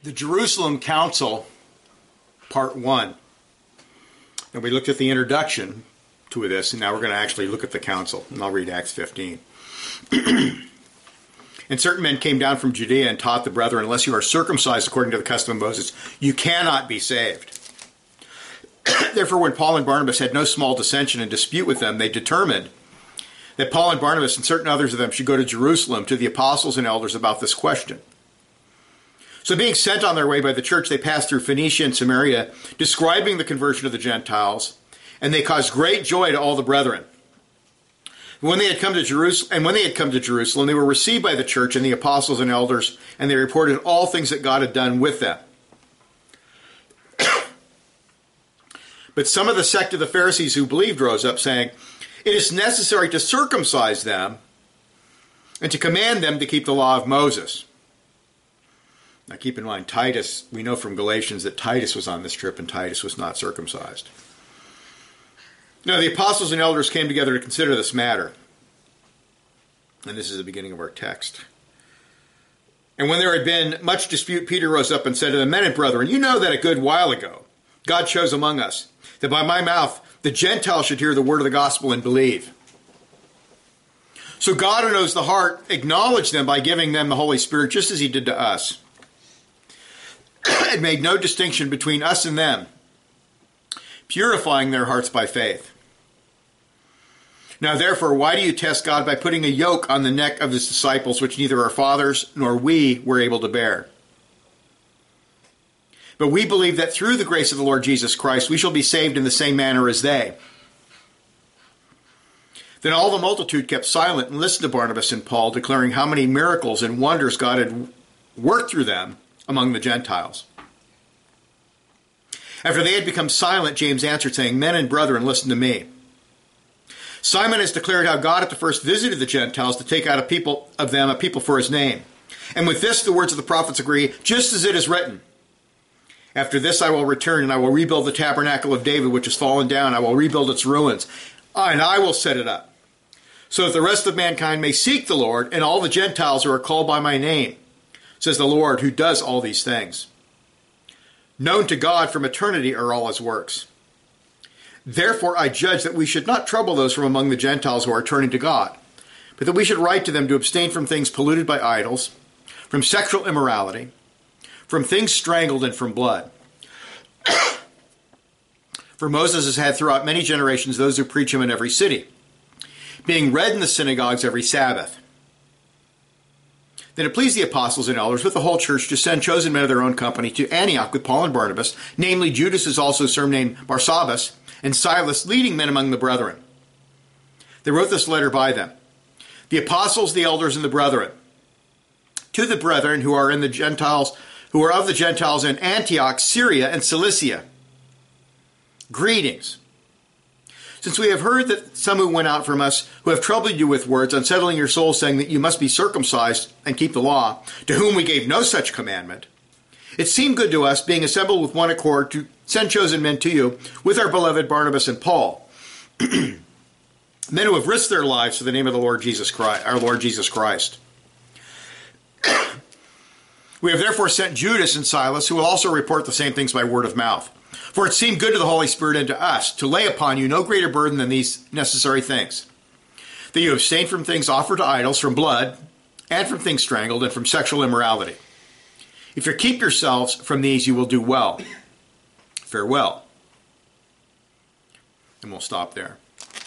The Jerusalem Council, Part 1. And we looked at the introduction to this, and now we're going to actually look at the council. And I'll read Acts 15. And certain men came down from Judea and taught the brethren, unless you are circumcised according to the custom of Moses, you cannot be saved. Therefore, when Paul and Barnabas had no small dissension and dispute with them, they determined that Paul and Barnabas and certain others of them should go to Jerusalem to the apostles and elders about this question. So being sent on their way by the church, they passed through Phoenicia and Samaria, describing the conversion of the Gentiles, and they caused great joy to all the brethren. When they had come to Jerusalem, they were received by the church and the apostles and elders, and they reported all things that God had done with them. But some of the sect of the Pharisees who believed rose up, saying, "It is necessary to circumcise them and to command them to keep the law of Moses." Now keep in mind, Titus, we know from Galatians that Titus was on this trip and Titus was not circumcised. Now the apostles and elders came together to consider this matter. And this is the beginning of our text. And when there had been much dispute, Peter rose up and said to the men and brethren, "You know that a good while ago God chose among us, that by my mouth the Gentiles should hear the word of the gospel and believe. So God, who knows the heart, acknowledged them by giving them the Holy Spirit, just as he did to us, and made no distinction between us and them, purifying their hearts by faith. Now therefore, why do you test God by putting a yoke on the neck of his disciples, which neither our fathers nor we were able to bear? But we believe that through the grace of the Lord Jesus Christ, we shall be saved in the same manner as they." Then all the multitude kept silent and listened to Barnabas and Paul, declaring how many miracles and wonders God had worked through them among the Gentiles. After they had become silent, James answered, saying, "Men and brethren, listen to me. Simon has declared how God at the first visited the Gentiles to take out a people for his name. And with this the words of the prophets agree, just as it is written, 'After this I will return, and I will rebuild the tabernacle of David, which has fallen down. I will rebuild its ruins, and I will set it up, so that the rest of mankind may seek the Lord, and all the Gentiles who are called by my name, says the Lord, who does all these things. Known to God from eternity are all his works. Therefore I judge that we should not trouble those from among the Gentiles who are turning to God, but that we should write to them to abstain from things polluted by idols, from sexual immorality, from things strangled, and from blood. For Moses has had throughout many generations those who preach him in every city, being read in the synagogues every Sabbath. Then it pleased the apostles and elders with the whole church to send chosen men of their own company to Antioch with Paul and Barnabas, namely Judas is also surnamed Barsabbas, and Silas, leading men among the brethren. They wrote this letter by them. The apostles, the elders, and the brethren. To the brethren who are of the Gentiles in Antioch, Syria, and Cilicia. Greetings. Since we have heard that some who went out from us, who have troubled you with words, unsettling your souls, saying that you must be circumcised and keep the law, to whom we gave no such commandment, it seemed good to us, being assembled with one accord, to send chosen men to you, with our beloved Barnabas and Paul, men who have risked their lives for the name of the Lord Jesus Christ, our Lord Jesus Christ. We have therefore sent Judas and Silas, who will also report the same things by word of mouth. For it seemed good to the Holy Spirit and to us to lay upon you no greater burden than these necessary things, that you abstain from things offered to idols, from blood, and from things strangled, and from sexual immorality. If you keep yourselves from these, you will do well. Farewell." And we'll stop there.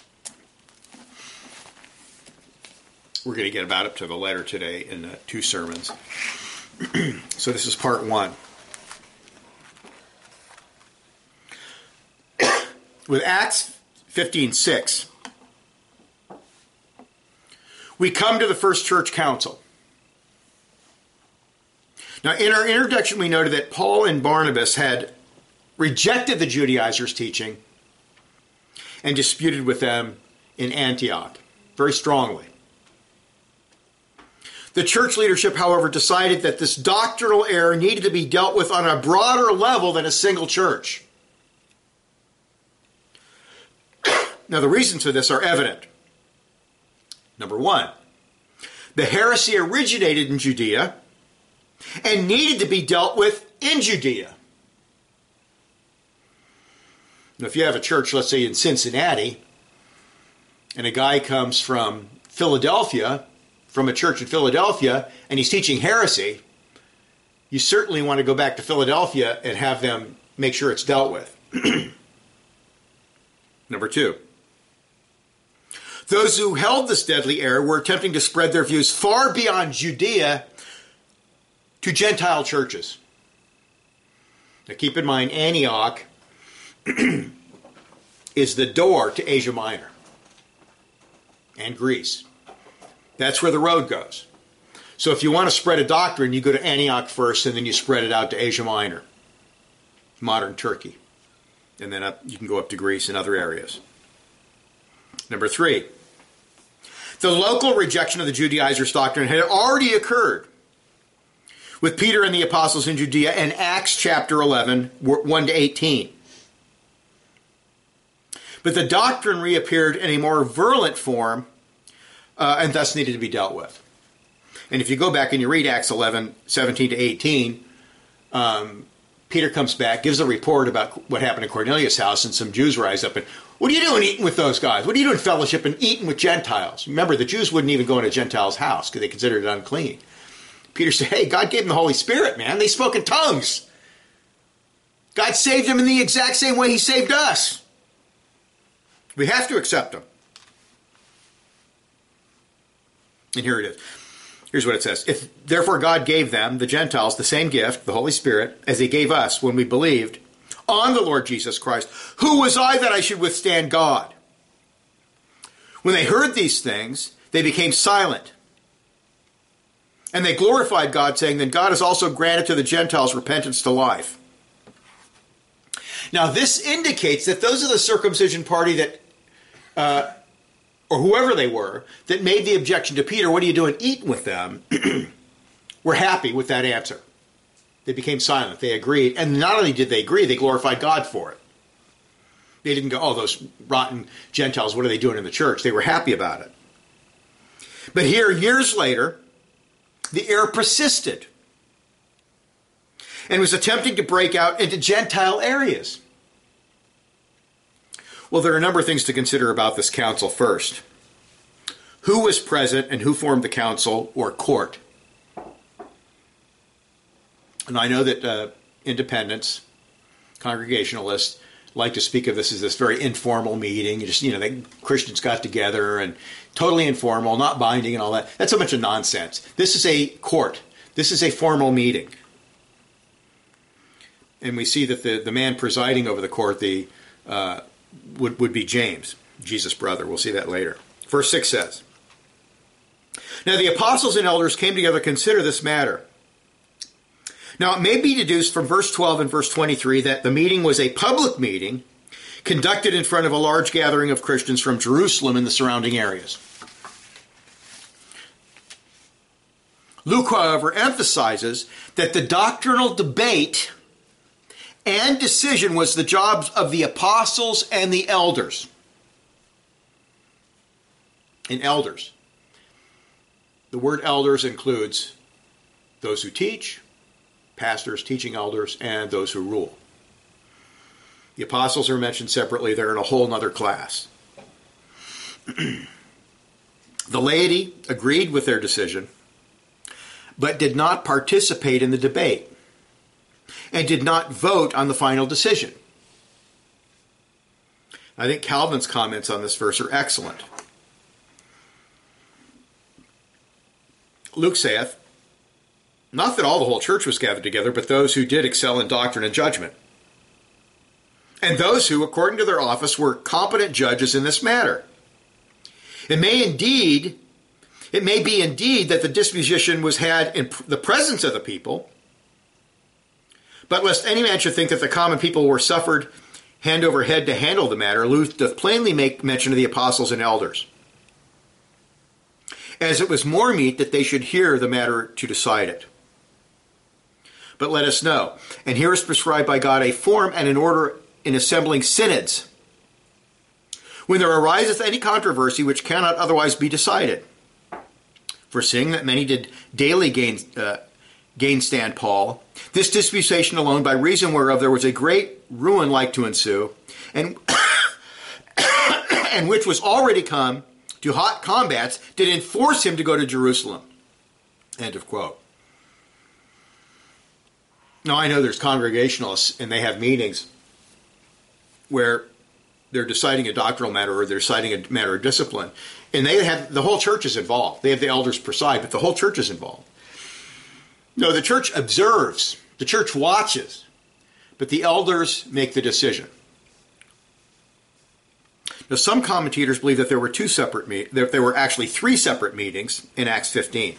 We're going to get about up to the letter today in 2 sermons. So this is part 1. With Acts 15:6, we come to the first church council. Now, in our introduction, we noted that Paul and Barnabas had rejected the Judaizers' teaching and disputed with them in Antioch very strongly. The church leadership, however, decided that this doctrinal error needed to be dealt with on a broader level than a single church. Now, the reasons for this are evident. Number one, the heresy originated in Judea and needed to be dealt with in Judea. Now, if you have a church, let's say in Cincinnati, and a guy comes from Philadelphia, from a church in Philadelphia, and he's teaching heresy, you certainly want to go back to Philadelphia and have them make sure it's dealt with. Number 2. Those who held this deadly error were attempting to spread their views far beyond Judea to Gentile churches. Now keep in mind, Antioch is the door to Asia Minor and Greece. That's where the road goes. So if you want to spread a doctrine, you go to Antioch first, and then you spread it out to Asia Minor, modern Turkey. And then you can go up to Greece and other areas. Number 3. The local rejection of the Judaizers' doctrine had already occurred with Peter and the apostles in Judea in Acts chapter 11, 1 to 18. But the doctrine reappeared in a more virulent form and thus needed to be dealt with. And if you go back and you read Acts 11, 17 to 18, Peter comes back, gives a report about what happened in Cornelius' house, and some Jews rise up and, what are you doing eating with those guys? What are you doing fellowship and eating with Gentiles? Remember, the Jews wouldn't even go in a Gentile's house because they considered it unclean. Peter said, hey, God gave them the Holy Spirit, man. They spoke in tongues. God saved them in the exact same way he saved us. We have to accept them. And here it is. Here's what it says. If therefore God gave them, the Gentiles, the same gift, the Holy Spirit, as he gave us when we believed on the Lord Jesus Christ, who was I that I should withstand God? When they heard these things, they became silent. And they glorified God, saying, then God has also granted to the Gentiles repentance to life. Now this indicates that those of the circumcision party that or whoever they were, that made the objection to Peter, what are you doing eating with them, were happy with that answer. They became silent. They agreed. And not only did they agree, they glorified God for it. They didn't go, oh, those rotten Gentiles, what are they doing in the church? They were happy about it. But here, years later, the error persisted and was attempting to break out into Gentile areas. Well, there are a number of things to consider about this council first. Who was present and who formed the council or court? And I know that independents, Congregationalists, like to speak of this as this very informal meeting. The Christians got together and totally informal, not binding and all that. That's a bunch of nonsense. This is a court. This is a formal meeting. And we see that the man presiding over the court, would be James, Jesus' brother. We'll see that later. Verse 6 says, now the apostles and elders came together to consider this matter. Now it may be deduced from verse 12 and verse 23 that the meeting was a public meeting conducted in front of a large gathering of Christians from Jerusalem and the surrounding areas. Luke, however, emphasizes that the doctrinal debate and decision was the jobs of the apostles and the elders. And elders. The word elders includes those who teach, pastors, teaching elders, and those who rule. The apostles are mentioned separately. They're in a whole other class. The laity agreed with their decision, but did not participate in the debate and did not vote on the final decision. I think Calvin's comments on this verse are excellent. Luke saith, not that all the whole church was gathered together, but those who did excel in doctrine and judgment, and those who, according to their office, were competent judges in this matter. It may be indeed that the disposition was had in the presence of the people, but lest any man should think that the common people were suffered hand over head to handle the matter, Luke doth plainly make mention of the apostles and elders, as it was more meet that they should hear the matter to decide it. But let us know, and here is prescribed by God a form and an order in assembling synods, when there ariseth any controversy which cannot otherwise be decided. For seeing that many did daily gainstand Paul, this disputation alone, by reason whereof there was a great ruin like to ensue, and and which was already come to hot combats, did enforce him to go to Jerusalem. End of quote. Now, I know there's congregationalists, and they have meetings where they're deciding a doctrinal matter or they're deciding a matter of discipline, and they have the whole church is involved. They have the elders preside, but the whole church is involved. No, the church observes, the church watches, but the elders make the decision. Now, some commentators believe that there were actually three separate meetings in Acts 15.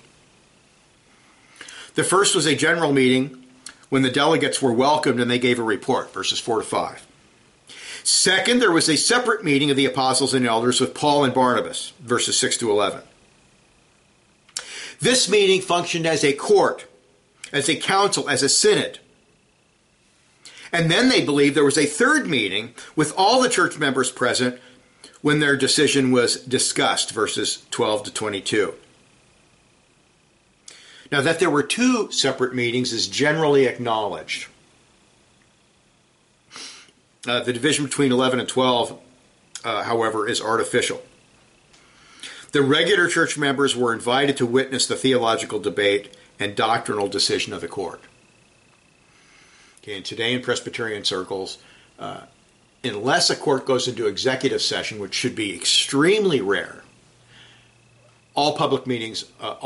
The first was a general meeting when the delegates were welcomed and they gave a report, verses 4 to 5. Second, there was a separate meeting of the apostles and elders with Paul and Barnabas, verses 6 to 11. This meeting functioned as a court, as a council, as a synod. And then they believe there was a third meeting with all the church members present when their decision was discussed, verses 12 to 22. Now, that there were two separate meetings is generally acknowledged. The division between 11 and 12, however, is artificial. The regular church members were invited to witness the theological debate and doctrinal decision of the court. Okay, and today in Presbyterian circles, unless a court goes into executive session, which should be extremely rare, all public meetings,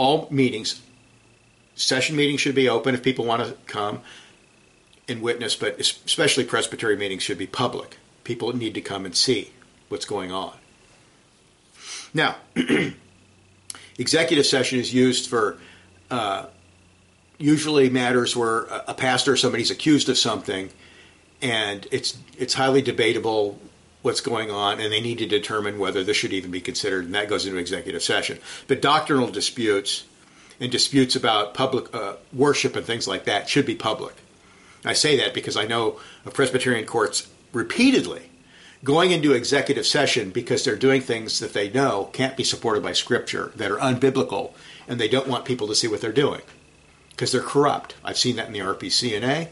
session meetings should be open if people want to come and witness, but especially Presbyterian meetings should be public. People need to come and see what's going on. Now, executive session is used for usually matters where a pastor or somebody's accused of something, and it's highly debatable what's going on, and they need to determine whether this should even be considered, and that goes into executive session. But doctrinal disputes and disputes about public worship and things like that should be public. I say that because I know of Presbyterian courts repeatedly going into executive session because they're doing things that they know can't be supported by Scripture, that are unbiblical, and they don't want people to see what they're doing because they're corrupt. I've seen that in the RPCNA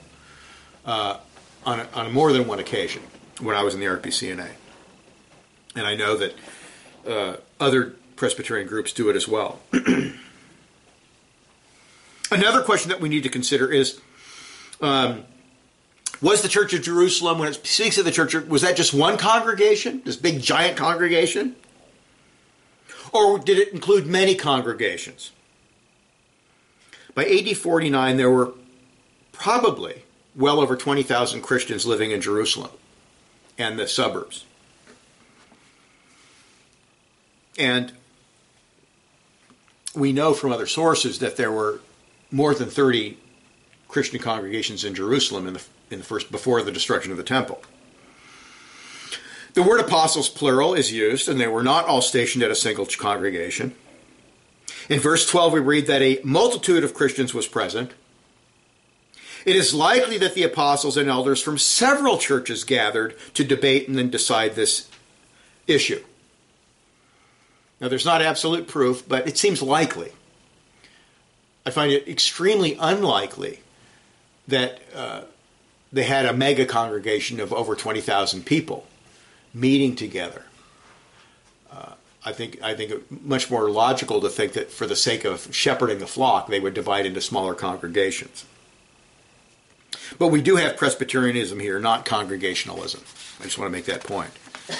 on more than one occasion when I was in the RPCNA. And I know that other Presbyterian groups do it as well. Another question that we need to consider is, was the Church of Jerusalem, when it speaks of the church, was that just one congregation, this big giant congregation? Or did it include many congregations? By AD 49, there were probably well over 20,000 Christians living in Jerusalem and the suburbs. And we know from other sources that there were more than 30 Christian congregations in Jerusalem in the first, before the destruction of the temple. The word apostles, plural, is used, and they were not all stationed at a single congregation. In verse 12, we read that a multitude of Christians was present. It is likely that the apostles and elders from several churches gathered to debate and then decide this issue. Now, there's not absolute proof, but it seems likely. I find it extremely unlikely that they had a mega congregation of over 20,000 people meeting together. I think it much more logical to think that for the sake of shepherding the flock, they would divide into smaller congregations. But we do have Presbyterianism here, not Congregationalism. I just want to make that point.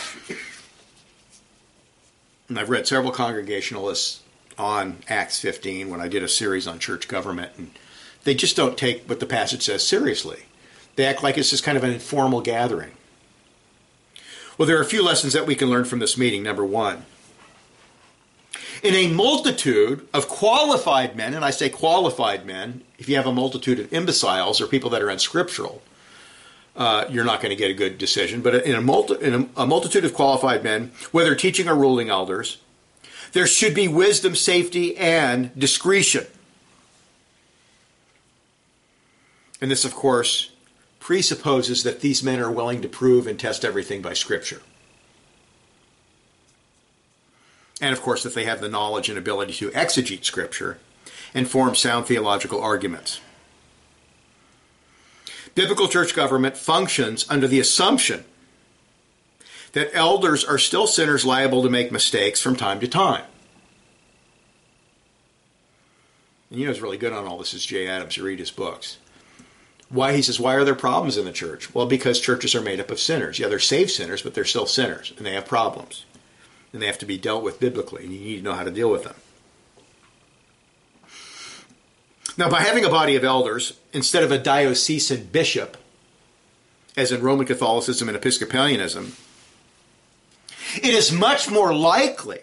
And I've read several Congregationalists on Acts 15 when I did a series on church government, and they just don't take what the passage says seriously. They act like it's just kind of an informal gathering. Well, there are a few lessons that we can learn from this meeting. Number one, in a multitude of qualified men, and I say qualified men, if you have a multitude of imbeciles or people that are unscriptural, you're not going to get a good decision. But in a multitude of qualified men, whether teaching or ruling elders, there should be wisdom, safety, and discretion. And this, of course, presupposes that these men are willing to prove and test everything by Scripture. And, of course, that they have the knowledge and ability to exegete Scripture and form sound theological arguments. Biblical church government functions under the assumption that elders are still sinners liable to make mistakes from time to time. And you know who's really good on all this is Jay Adams. You read his books. Why, he says, why are there problems in the church? Well, because churches are made up of sinners. Yeah, they're saved sinners, but they're still sinners, and they have problems. And they have to be dealt with biblically, and you need to know how to deal with them. Now, by having a body of elders, instead of a diocesan bishop, as in Roman Catholicism and Episcopalianism, it is much more likely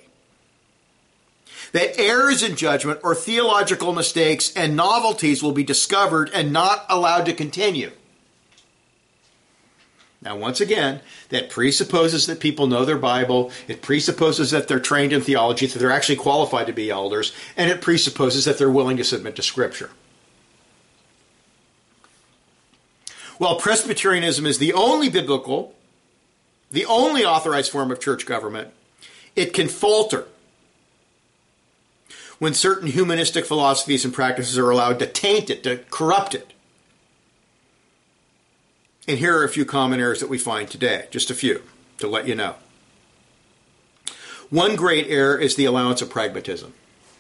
that errors in judgment or theological mistakes and novelties will be discovered and not allowed to continue. Now, once again, that presupposes that people know their Bible, it presupposes that they're trained in theology, that they're actually qualified to be elders, and it presupposes that they're willing to submit to Scripture. While Presbyterianism is the only biblical, the only authorized form of church government, it can falter when certain humanistic philosophies and practices are allowed to taint it, to corrupt it. And here are a few common errors that we find today, just a few, to let you know. One great error is the allowance of pragmatism.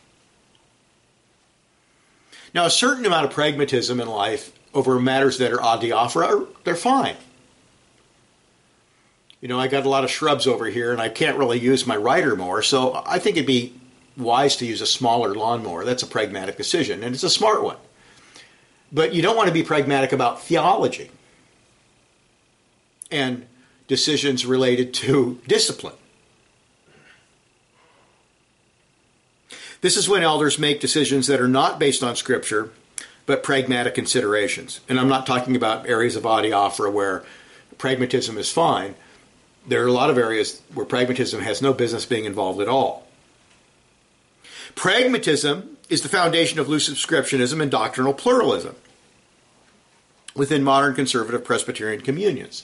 Now, a certain amount of pragmatism in life over matters that are adiaphora, they're fine. You know, I got a lot of shrubs over here, and I can't really use my rider mower, so I think it'd be wise to use a smaller lawnmower. That's a pragmatic decision, and it's a smart one. But you don't want to be pragmatic about theology and decisions related to discipline. This is when elders make decisions that are not based on Scripture, but pragmatic considerations. And I'm not talking about areas of adiaphora where pragmatism is fine. There are a lot of areas where pragmatism has no business being involved at all. Pragmatism is the foundation of loose subscriptionism and doctrinal pluralism within modern conservative Presbyterian communions.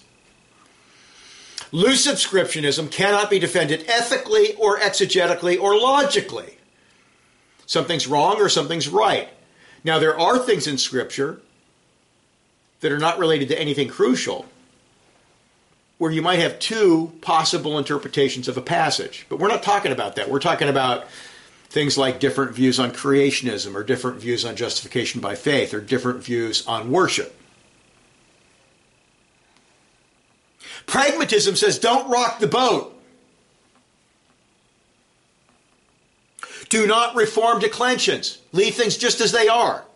Loose subscriptionism cannot be defended ethically or exegetically or logically. Something's wrong or something's right. Now, there are things in Scripture that are not related to anything crucial, where you might have two possible interpretations of a passage. But we're not talking about that. We're talking about things like different views on creationism, or different views on justification by faith, or different views on worship. Pragmatism says, don't rock the boat. Do not reform declensions. Leave things just as they are.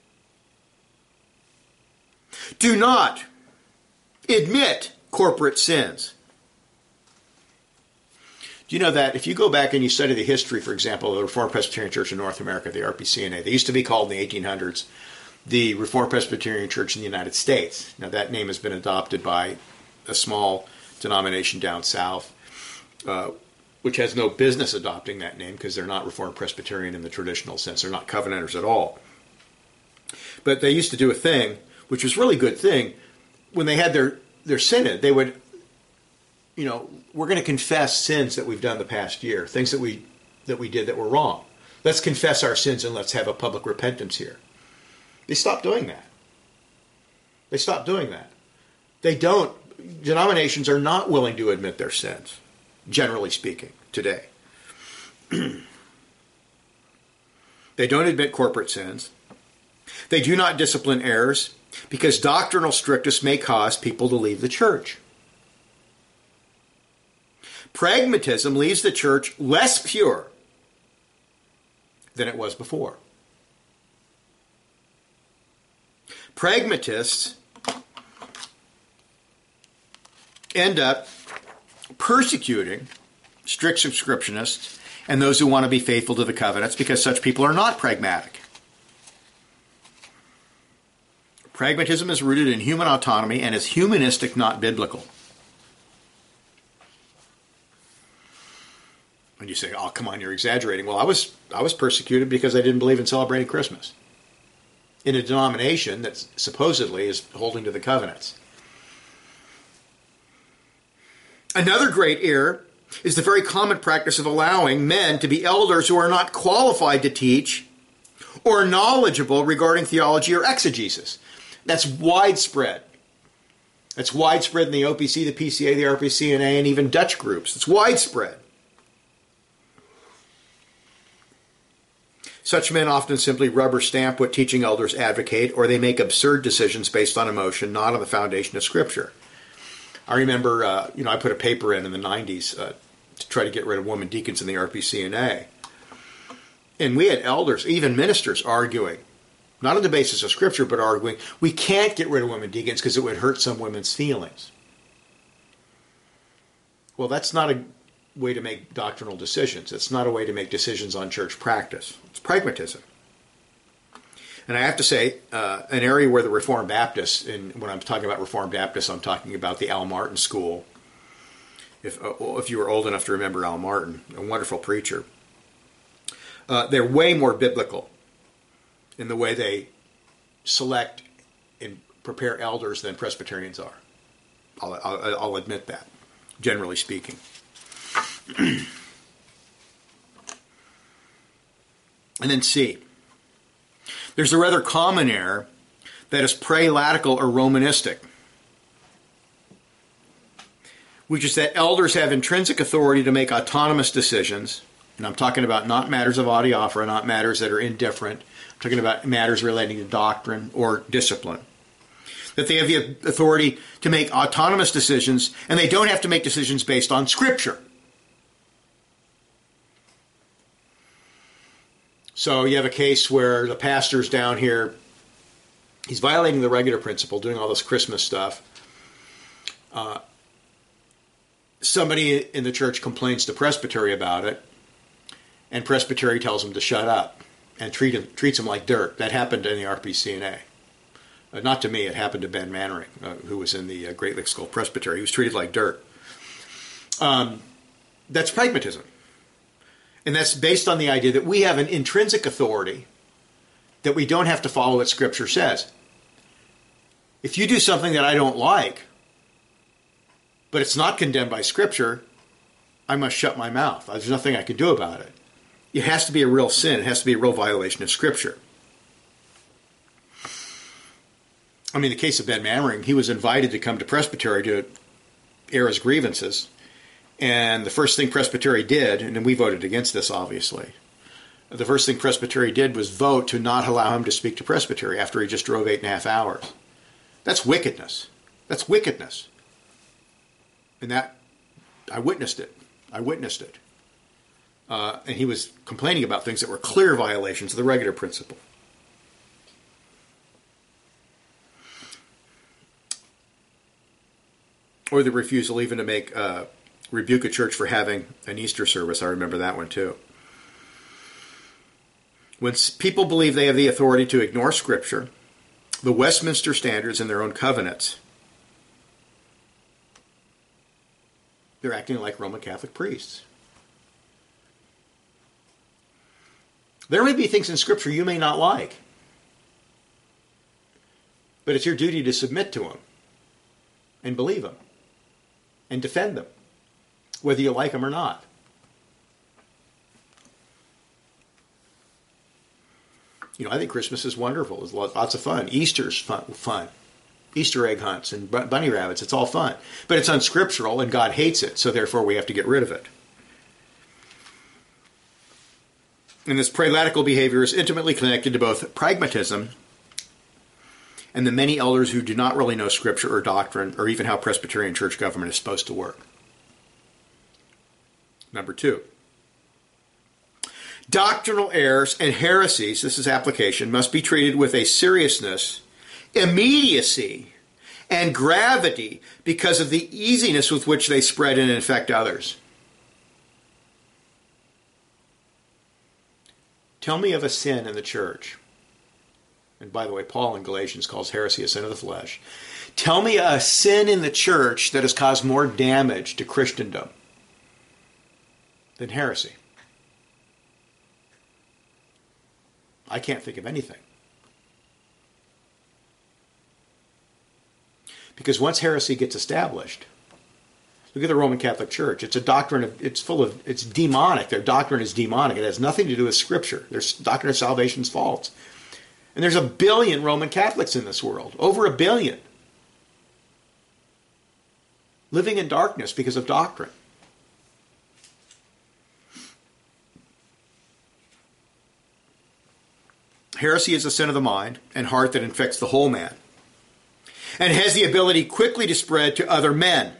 Do not admit corporate sins. Do you know that if you go back and you study the history, for example, of the Reformed Presbyterian Church in North America, the RPCNA, they used to be called in the 1800s the Reformed Presbyterian Church in the United States. Now that name has been adopted by a small denomination down south, which has no business adopting that name because they're not Reformed Presbyterian in the traditional sense. They're not Covenanters at all. But they used to do a thing, which was a really good thing. When they had their synod, they would, we're going to confess sins that we've done the past year, things that we did that were wrong. Let's confess our sins and let's have a public repentance here. They stopped doing that. They don't. Denominations are not willing to admit their sins, generally speaking, today. They don't admit corporate sins. They do not discipline errors because doctrinal strictness may cause people to leave the church. Pragmatism leaves the church less pure than it was before. Pragmatists end up persecuting strict subscriptionists and those who want to be faithful to the covenants because such people are not pragmatic. Pragmatism is rooted in human autonomy and is humanistic, not biblical. And you say, oh, come on, you're exaggerating. Well, I was persecuted because I didn't believe in celebrating Christmas in a denomination that supposedly is holding to the covenants. Another great error is the very common practice of allowing men to be elders who are not qualified to teach or knowledgeable regarding theology or exegesis. That's widespread. That's widespread in the OPC, the PCA, the RPCNA, and even Dutch groups. It's widespread. Such men often simply rubber stamp what teaching elders advocate, or they make absurd decisions based on emotion, not on the foundation of Scripture. I remember, I put a paper in the 90s to try to get rid of women deacons in the RPCNA. And we had elders, even ministers, arguing, not on the basis of Scripture, but arguing, we can't get rid of women deacons because it would hurt some women's feelings. Well, that's not a way to make doctrinal decisions. It's not a way to make decisions on church practice. It's pragmatism. And I have to say, an area where the Reformed Baptists, and when I'm talking about Reformed Baptists, I'm talking about the Al Martin School. If you were old enough to remember Al Martin, a wonderful preacher, they're way more biblical in the way they select and prepare elders than Presbyterians are. I'll admit that, generally speaking. And then C. There's a rather common error that is prelatical or Romanistic, which is that elders have intrinsic authority to make autonomous decisions. And I'm talking about not matters of adiaphora, not matters that are indifferent. I'm talking about matters relating to doctrine or discipline. That they have the authority to make autonomous decisions, and they don't have to make decisions based on Scripture. So you have a case where the pastor's down here, he's violating the regular principle, doing all this Christmas stuff. Somebody in the church complains to presbytery about it, and presbytery tells him to shut up and treats him like dirt. That happened in the RPCNA. Not to me, it happened to Ben Mannering, who was in the Great Lake School Presbytery. He was treated like dirt. That's pragmatism. And that's based on the idea that we have an intrinsic authority that we don't have to follow what Scripture says. If you do something that I don't like, but it's not condemned by Scripture, I must shut my mouth. There's nothing I can do about it. It has to be a real sin. It has to be a real violation of Scripture. I mean, the case of Ben Mannering, he was invited to come to presbytery to air his grievances. And the first thing presbytery did, and then we voted against this, obviously, the first thing presbytery did was vote to not allow him to speak to presbytery after he just drove 8.5 hours. That's wickedness. That's wickedness. And that, I witnessed it. And he was complaining about things that were clear violations of the regular principle. Or the refusal even to make rebuke a church for having an Easter service. I remember that one too. When people believe they have the authority to ignore Scripture, the Westminster Standards and their own covenants, they're acting like Roman Catholic priests. There may be things in Scripture you may not like, but it's your duty to submit to them and believe them and defend them, whether you like them or not. You know, I think Christmas is wonderful. There's lots of fun. Easter's fun. Easter egg hunts and bunny rabbits, it's all fun. But it's unscriptural and God hates it, so therefore we have to get rid of it. And this prelatical behavior is intimately connected to both pragmatism and the many elders who do not really know Scripture or doctrine or even how Presbyterian church government is supposed to work. Number 2. Doctrinal errors and heresies, this is application, must be treated with a seriousness, immediacy, and gravity because of the easiness with which they spread and infect others. Tell me of a sin in the church. And by the way, Paul in Galatians calls heresy a sin of the flesh. Tell me a sin in the church that has caused more damage to Christendom than heresy. I can't think of anything. Because once heresy gets established, look at the Roman Catholic Church. It's a doctrine it's demonic. Their doctrine is demonic. It has nothing to do with Scripture. Their doctrine of salvation is false. And there's 1 billion Roman Catholics in this world, over 1 billion, living in darkness because of doctrine. Heresy is a sin of the mind and heart that infects the whole man, and has the ability quickly to spread to other men.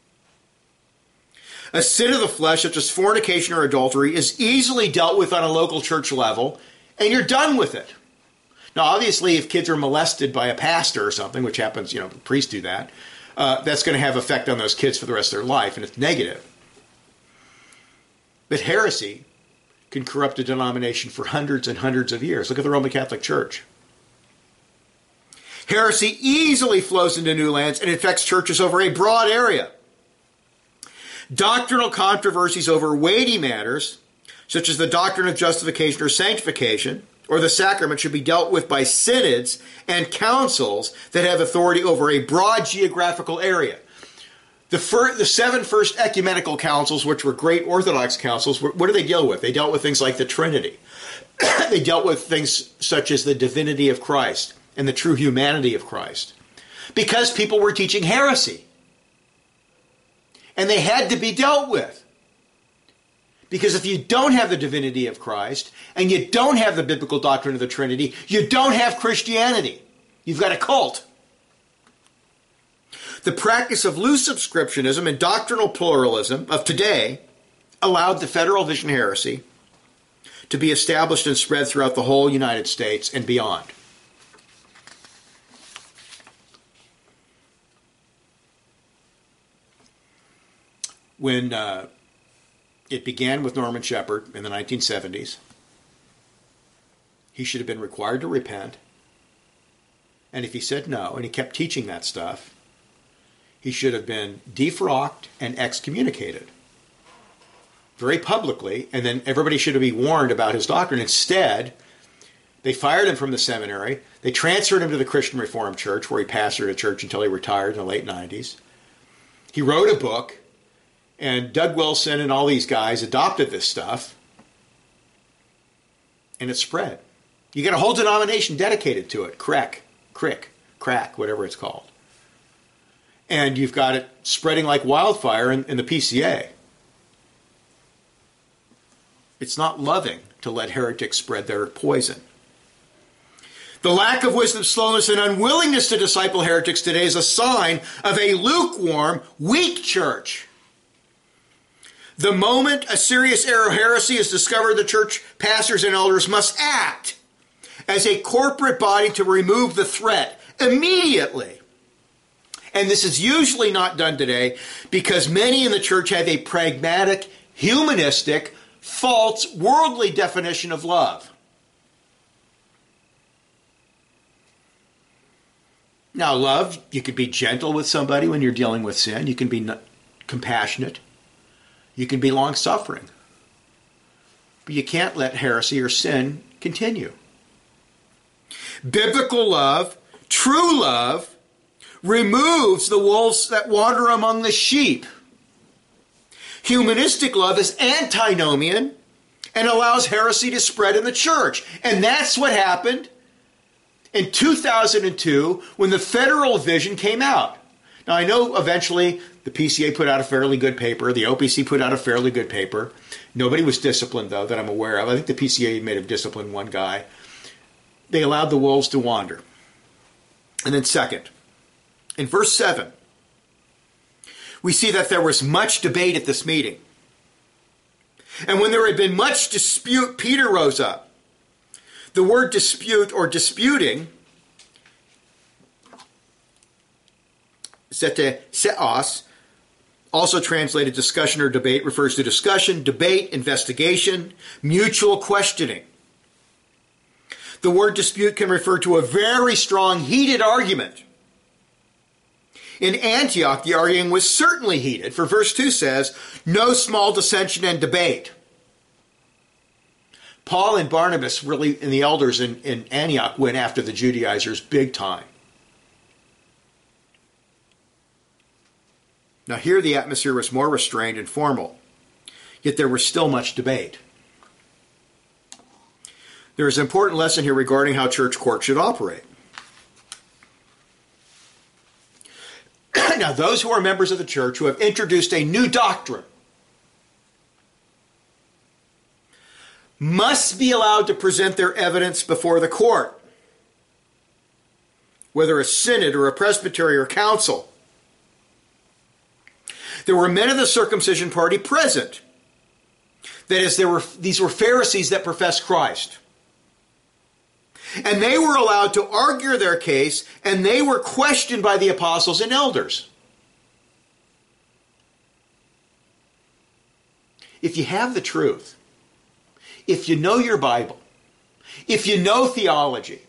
A sin of the flesh, such as fornication or adultery, is easily dealt with on a local church level, and you're done with it. Now, obviously, if kids are molested by a pastor or something, which happens, priests do that, that's going to have effect on those kids for the rest of their life, and it's negative. But heresy can corrupt a denomination for hundreds and hundreds of years. Look at the Roman Catholic Church. Heresy easily flows into new lands and infects churches over a broad area. Doctrinal controversies over weighty matters, such as the doctrine of justification or sanctification, or the sacrament, should be dealt with by synods and councils that have authority over a broad geographical area. The 7 first ecumenical councils, which were great Orthodox councils, what do they deal with? They dealt with things like the Trinity. They dealt with things such as the divinity of Christ and the true humanity of Christ, because people were teaching heresy. And they had to be dealt with. Because if you don't have the divinity of Christ, and you don't have the biblical doctrine of the Trinity, you don't have Christianity. You've got a cult. The practice of loose subscriptionism and doctrinal pluralism of today allowed the Federal Vision heresy to be established and spread throughout the whole United States and beyond. When it began with Norman Shepherd in the 1970s, he should have been required to repent. And if he said no, and he kept teaching that stuff, he should have been defrocked and excommunicated very publicly, and then everybody should have been warned about his doctrine. Instead, they fired him from the seminary. They transferred him to the Christian Reformed Church, where he pastored a church until he retired in the late 90s. He wrote a book, and Doug Wilson and all these guys adopted this stuff, and it spread. You got a whole denomination dedicated to it, crack, whatever it's called. And you've got it spreading like wildfire in the PCA. It's not loving to let heretics spread their poison. The lack of wisdom, slowness, and unwillingness to disciple heretics today is a sign of a lukewarm, weak church. The moment a serious error of heresy is discovered, the church pastors and elders must act as a corporate body to remove the threat immediately. And this is usually not done today because many in the church have a pragmatic, humanistic, false, worldly definition of love. Now, love, you can be gentle with somebody when you're dealing with sin. You can be compassionate. You can be long-suffering. But you can't let heresy or sin continue. Biblical love, true love, removes the wolves that wander among the sheep. Humanistic love is antinomian and allows heresy to spread in the church. And that's what happened in 2002 when the Federal Vision came out. Now, I know eventually the PCA put out a fairly good paper. The OPC put out a fairly good paper. Nobody was disciplined, though, that I'm aware of. I think the PCA may have disciplined one guy. They allowed the wolves to wander. And then second, in verse 7, we see that there was much debate at this meeting. And when there had been much dispute, Peter rose up. The word dispute or disputing, seos, also translated discussion or debate, refers to discussion, debate, investigation, mutual questioning. The word dispute can refer to a very strong, heated argument. In Antioch, the arguing was certainly heated, for verse 2 says, no small dissension and debate. Paul and Barnabas, really, and the elders in Antioch, went after the Judaizers big time. Now here the atmosphere was more restrained and formal, yet there was still much debate. There is an important lesson here regarding how church courts should operate. Now, those who are members of the church who have introduced a new doctrine must be allowed to present their evidence before the court, whether a synod or a presbytery or council. There were men of the circumcision party present. That is, these were Pharisees that professed Christ. And they were allowed to argue their case, and they were questioned by the apostles and elders. If you have the truth, if you know your Bible, if you know theology,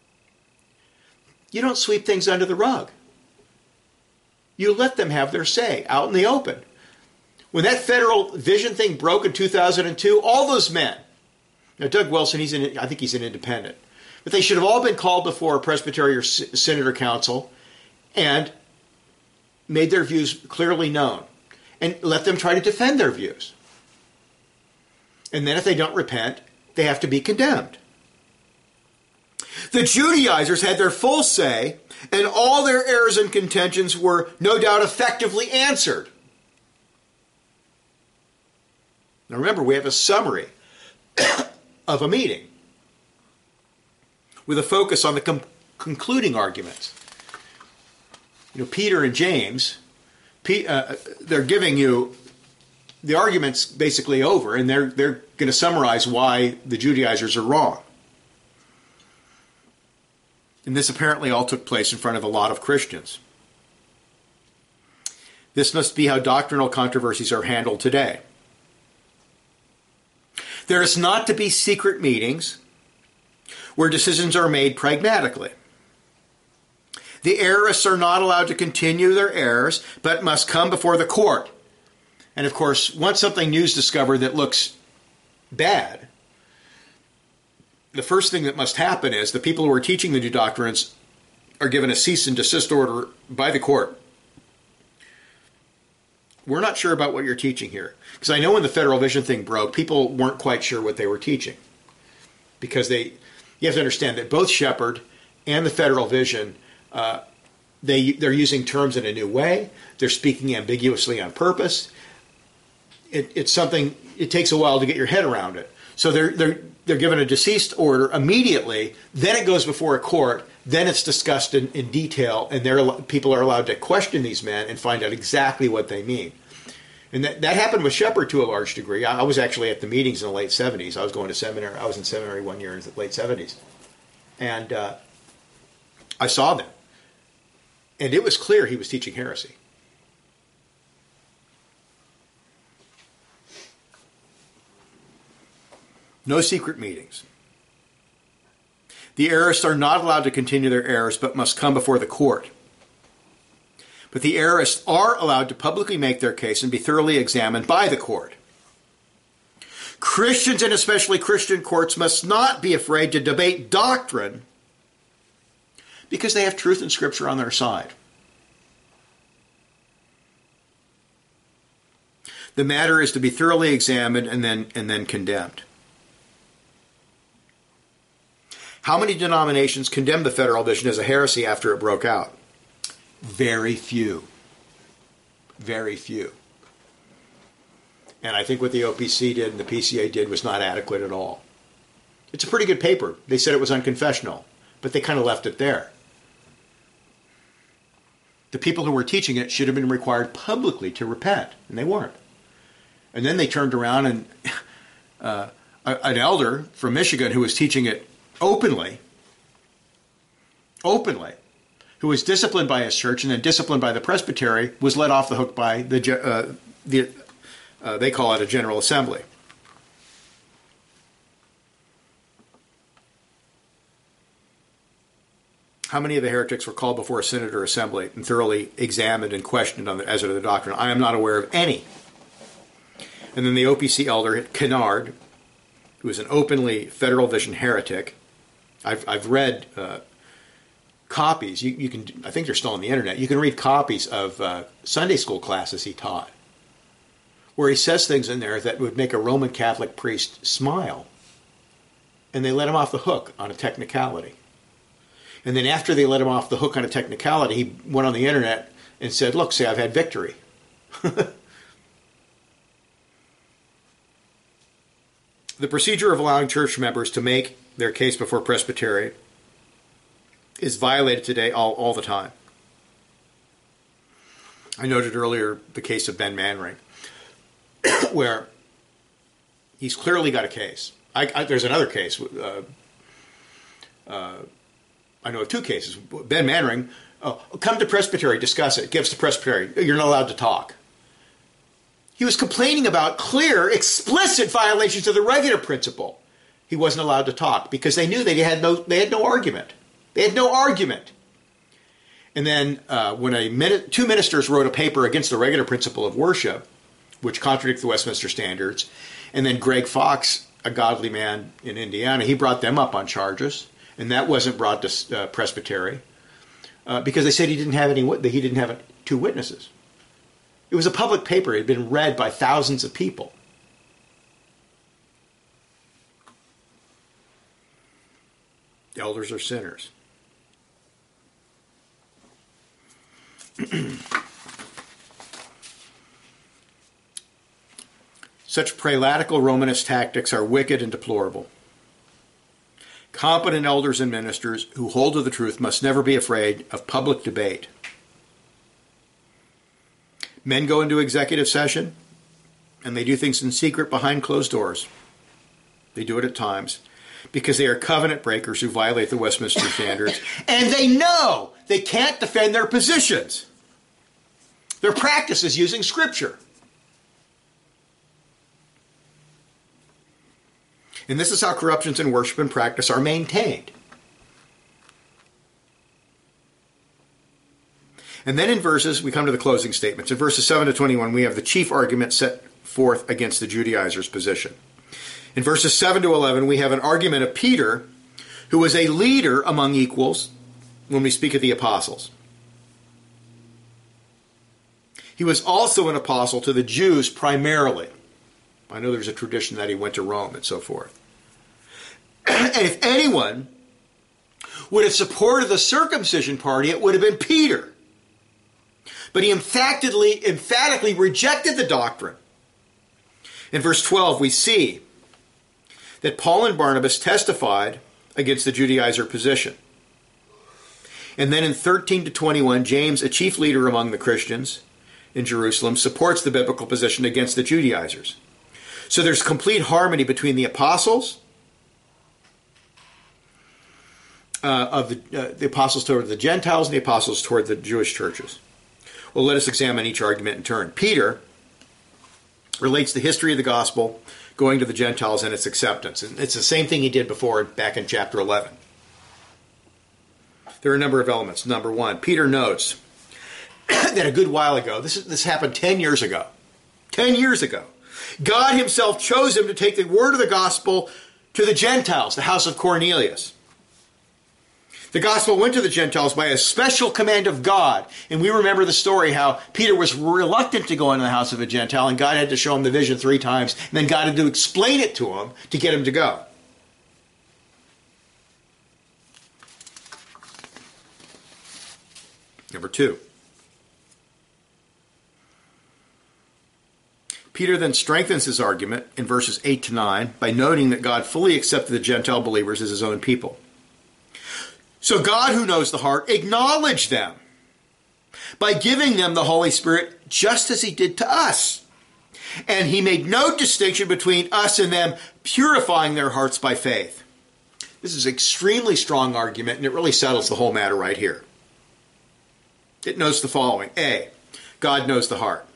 you don't sweep things under the rug. You let them have their say out in the open. When that federal vision thing broke in 2002, all those men, now Doug Wilson, I think he's an independent, but they should have all been called before a presbytery or synod or council and made their views clearly known and let them try to defend their views. And then if they don't repent, they have to be condemned. The Judaizers had their full say, and all their errors and contentions were no doubt effectively answered. Now remember, we have a summary of a meeting with a focus on the concluding arguments. You know, Peter and James, they're giving you the argument's basically over, and they're going to summarize why the Judaizers are wrong. And this apparently all took place in front of a lot of Christians. This must be how doctrinal controversies are handled today. There is not to be secret meetings where decisions are made pragmatically. The errorists are not allowed to continue their errors, but must come before the court. And of course, once something new is discovered that looks bad, the first thing that must happen is the people who are teaching the new doctrines are given a cease and desist order by the court. We're not sure about what you're teaching here. Because I know when the federal vision thing broke, people weren't quite sure what they were teaching. Because you have to understand that both Shepherd and the federal vision, they're using terms in a new way. They're speaking ambiguously on purpose. It's something, it takes a while to get your head around it. So they're given a deceased order immediately, then it goes before a court, then it's discussed in detail, and people are allowed to question these men and find out exactly what they mean. And that happened with Shepherd to a large degree. I was actually at the meetings in the late 70s. I was going to seminary. I was in seminary one year in the late 70s. And I saw them. And it was clear he was teaching heresy. No secret meetings. The errorists are not allowed to continue their errors, but must come before the court. But the errorists are allowed to publicly make their case and be thoroughly examined by the court. Christians, and especially Christian courts, must not be afraid to debate doctrine because they have truth and Scripture on their side. The matter is to be thoroughly examined and then condemned. How many denominations condemned the federal vision as a heresy after it broke out? Very few. Very few. And I think what the OPC did and the PCA did was not adequate at all. It's a pretty good paper. They said it was unconfessional, but they kind of left it there. The people who were teaching it should have been required publicly to repent, and they weren't. And then they turned around and an elder from Michigan who was teaching it openly, who was disciplined by his church and then disciplined by the presbytery, was let off the hook by they call it a General Assembly. How many of the heretics were called before a synod or assembly and thoroughly examined and questioned as to the doctrine? I am not aware of any. And then the OPC elder, Kennard, who is an openly federal vision heretic. I've read copies. You can, I think they're still on the internet. You can read copies of Sunday school classes he taught, where he says things in there that would make a Roman Catholic priest smile and they let him off the hook on a technicality. And then after they let him off the hook on a technicality, he went on the internet and said, look, see, I've had victory. The procedure of allowing church members to make their case before Presbytery is violated today all the time. I noted earlier the case of Ben Manring, where he's clearly got a case. There's another case. I know of two cases. Ben Manring, come to Presbytery, discuss it, gives to Presbytery. You're not allowed to talk. He was complaining about clear, explicit violations of the regular principle. He wasn't allowed to talk because they knew they had no argument. They had no argument. And then when two ministers wrote a paper against the regular principle of worship, which contradicted the Westminster Standards, and then Greg Fox, a godly man in Indiana, he brought them up on charges, and that wasn't brought to Presbytery because they said he didn't have two witnesses. It was a public paper. It had been read by thousands of people. The elders are sinners. Such prelatical Romanist tactics are wicked and deplorable. Competent elders and ministers who hold to the truth must never be afraid of public debate. Men go into executive session, and they do things in secret behind closed doors. They do it at times because they are covenant breakers who violate the Westminster Standards, and they know they can't defend their positions. Their practice is using Scripture. And this is how corruptions in worship and practice are maintained. And then in verses, we come to the closing statements. In verses 7 to 21, we have the chief argument set forth against the Judaizers' position. In verses 7 to 11, we have an argument of Peter, who was a leader among equals when we speak of the apostles. He was also an apostle to the Jews primarily. I know there's a tradition that he went to Rome and so forth. And if anyone would have supported the circumcision party, it would have been Peter. But he emphatically rejected the doctrine. In verse 12, we see that Paul and Barnabas testified against the Judaizer position. And then in 13 to 21, James, a chief leader among the Christians in Jerusalem, supports the biblical position against the Judaizers. So there's complete harmony between the apostles the apostles toward the Gentiles and the apostles toward the Jewish churches. Well, let us examine each argument in turn. Peter relates the history of the gospel going to the Gentiles and its acceptance. And it's the same thing he did before back in chapter 11. There are a number of elements. Number one, Peter notes that a good while ago, this happened 10 years ago. 10 years ago. God himself chose him to take the word of the gospel to the Gentiles, the house of Cornelius. The gospel went to the Gentiles by a special command of God. And we remember the story how Peter was reluctant to go into the house of a Gentile, and God had to show him the vision 3 times, and then God had to explain it to him to get him to go. Number 2. Peter then strengthens his argument in verses 8 to 9 by noting that God fully accepted the Gentile believers as his own people. So God, who knows the heart, acknowledged them by giving them the Holy Spirit just as he did to us. And he made no distinction between us and them, purifying their hearts by faith. This is an extremely strong argument, and it really settles the whole matter right here. It notes the following. A, God knows the heart.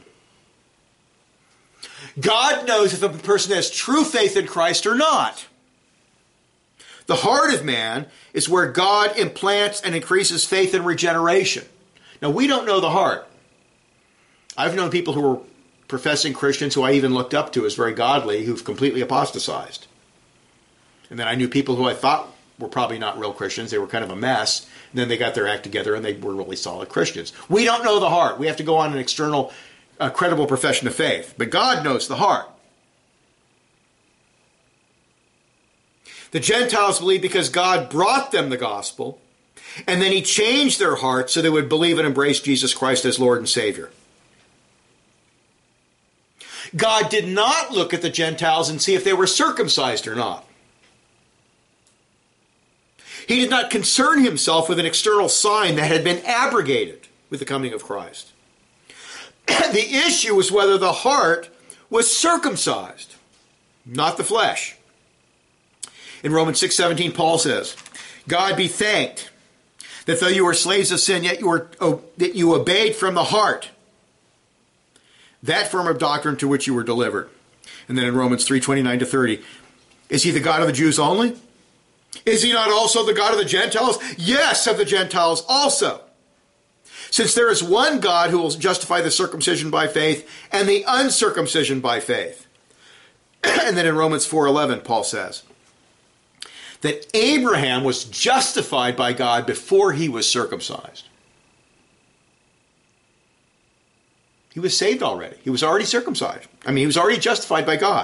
God knows if a person has true faith in Christ or not. The heart of man is where God implants and increases faith and regeneration. Now, we don't know the heart. I've known people who were professing Christians who I even looked up to as very godly who've completely apostatized. And then I knew people who I thought were probably not real Christians. They were kind of a mess. And then they got their act together and they were really solid Christians. We don't know the heart. We have to go on an external, credible profession of faith. But God knows the heart. The Gentiles believed because God brought them the gospel, and then he changed their hearts so they would believe and embrace Jesus Christ as Lord and Savior. God did not look at the Gentiles and see if they were circumcised or not. He did not concern himself with an external sign that had been abrogated with the coming of Christ. The issue was whether the heart was circumcised, not the flesh. In Romans 6:17, Paul says, God be thanked that though you were slaves of sin, yet that you obeyed from the heart that form of doctrine to which you were delivered. And then in Romans 3:29-30, is he the God of the Jews only? Is he not also the God of the Gentiles? Yes, of the Gentiles also. Since there is one God who will justify the circumcision by faith and the uncircumcision by faith. And then in Romans 4:11, Paul says that Abraham was justified by God before he was circumcised. He was saved already. He was already circumcised. He was already justified by God.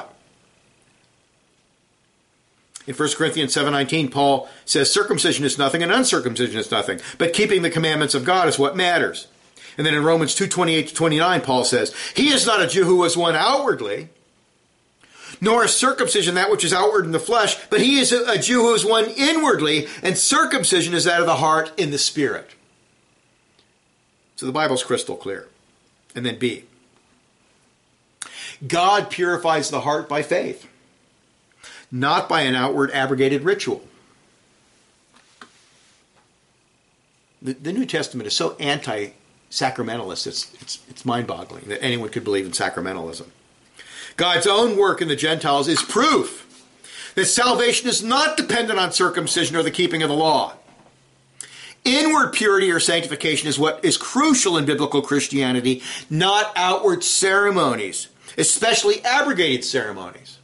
In 1 Corinthians 7:19, Paul says circumcision is nothing and uncircumcision is nothing, but keeping the commandments of God is what matters. And then in Romans 2:28-29, Paul says, he is not a Jew who was one outwardly, nor is circumcision that which is outward in the flesh, but he is a Jew who is one inwardly, and circumcision is that of the heart in the spirit. So the Bible's crystal clear. And then B, God purifies the heart by faith, not by an outward abrogated ritual. The New Testament is so anti-sacramentalist, it's mind-boggling that anyone could believe in sacramentalism. God's own work in the Gentiles is proof that salvation is not dependent on circumcision or the keeping of the law. Inward purity or sanctification is what is crucial in biblical Christianity, not outward ceremonies, especially abrogated ceremonies.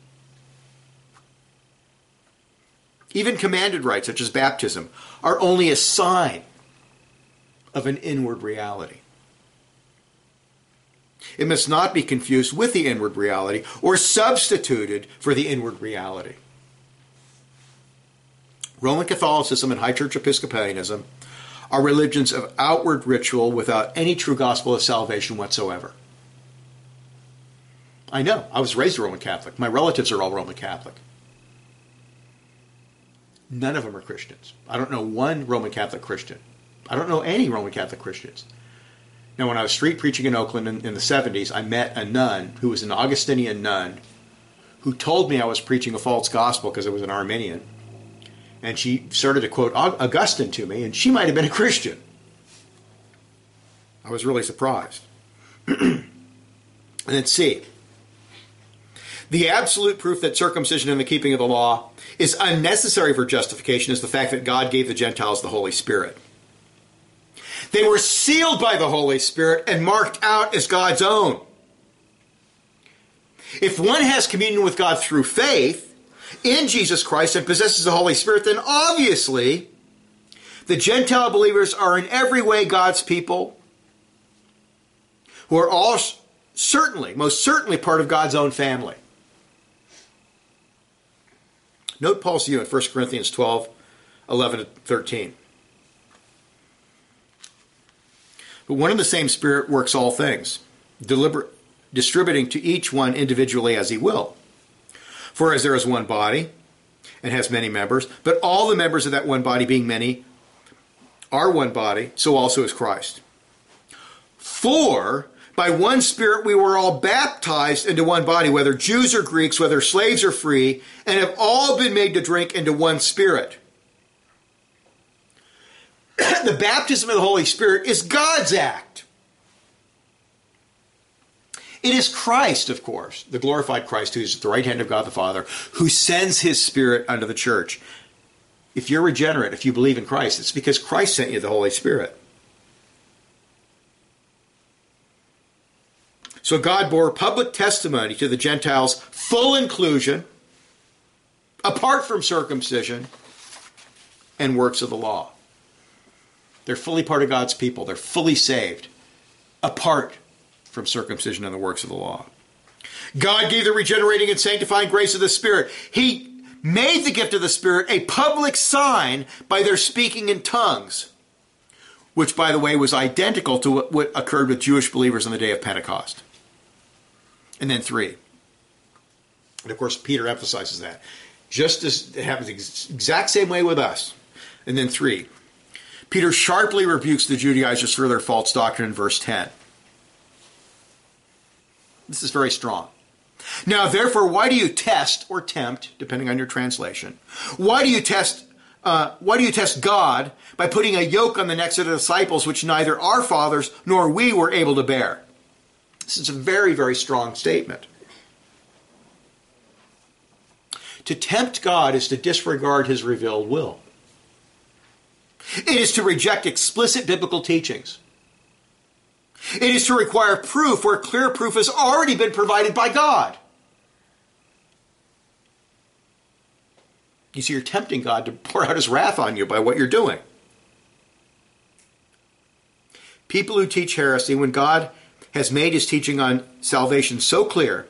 Even commanded rites, such as baptism, are only a sign of an inward reality. It must not be confused with the inward reality or substituted for the inward reality. Roman Catholicism and High Church Episcopalianism are religions of outward ritual without any true gospel of salvation whatsoever. I know. I was raised a Roman Catholic. My relatives are all Roman Catholic. None of them are Christians. I don't know one Roman Catholic Christian. I don't know any Roman Catholic Christians. Now, when I was street preaching in Oakland in the 70s, I met a nun who was an Augustinian nun who told me I was preaching a false gospel because I was an Arminian. And she started to quote Augustine to me, and she might have been a Christian. I was really surprised. And then C, the absolute proof that circumcision and the keeping of the law is unnecessary for justification is the fact that God gave the Gentiles the Holy Spirit. They were sealed by the Holy Spirit and marked out as God's own. If one has communion with God through faith in Jesus Christ and possesses the Holy Spirit, then obviously the Gentile believers are in every way God's people who are all certainly, most certainly part of God's own family. Note Paul's view in 1 Corinthians 12:11-13. But one and the same Spirit works all things, distributing to each one individually as he will. For as there is one body, and has many members, but all the members of that one body, being many, are one body, so also is Christ. For by one Spirit we were all baptized into one body, whether Jews or Greeks, whether slaves or free, and have all been made to drink into one Spirit. The baptism of the Holy Spirit is God's act. It is Christ, of course, the glorified Christ, who is at the right hand of God the Father, who sends his Spirit unto the church. If you're regenerate, if you believe in Christ, it's because Christ sent you the Holy Spirit. So God bore public testimony to the Gentiles' full inclusion, apart from circumcision and works of the law. They're fully part of God's people. They're fully saved, apart from circumcision and the works of the law. God gave the regenerating and sanctifying grace of the Spirit. He made the gift of the Spirit a public sign by their speaking in tongues, which, by the way, was identical to what occurred with Jewish believers on the day of Pentecost. And then 3. And of course, Peter emphasizes that. Just as it happens the exact same way with us. And then 3. Peter sharply rebukes the Judaizers for their false doctrine in verse 10. This is very strong. Now, therefore, why do you test or tempt, depending on your translation? Why do you test God by putting a yoke on the necks of the disciples which neither our fathers nor we were able to bear? This is a very, very strong statement. To tempt God is to disregard his revealed will. It is to reject explicit biblical teachings. It is to require proof where clear proof has already been provided by God. You see, you're tempting God to pour out his wrath on you by what you're doing. People who teach heresy, when God has made his teaching on salvation so clear,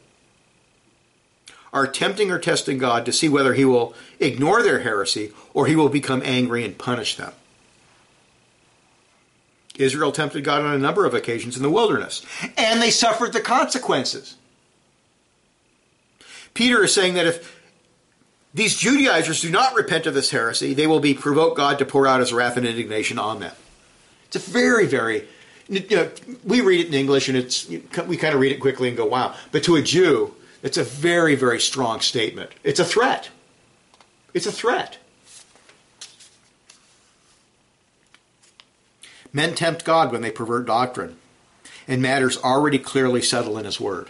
are tempting or testing God to see whether he will ignore their heresy or he will become angry and punish them. Israel tempted God on a number of occasions in the wilderness, and they suffered the consequences. Peter is saying that if these Judaizers do not repent of this heresy, they will provoke God to pour out his wrath and indignation on them. It's a very, very, we read it in English and we kind of read it quickly and go, wow. But to a Jew, it's a very, very strong statement. It's a threat. It's a threat. Men tempt God when they pervert doctrine and matters already clearly settled in his word.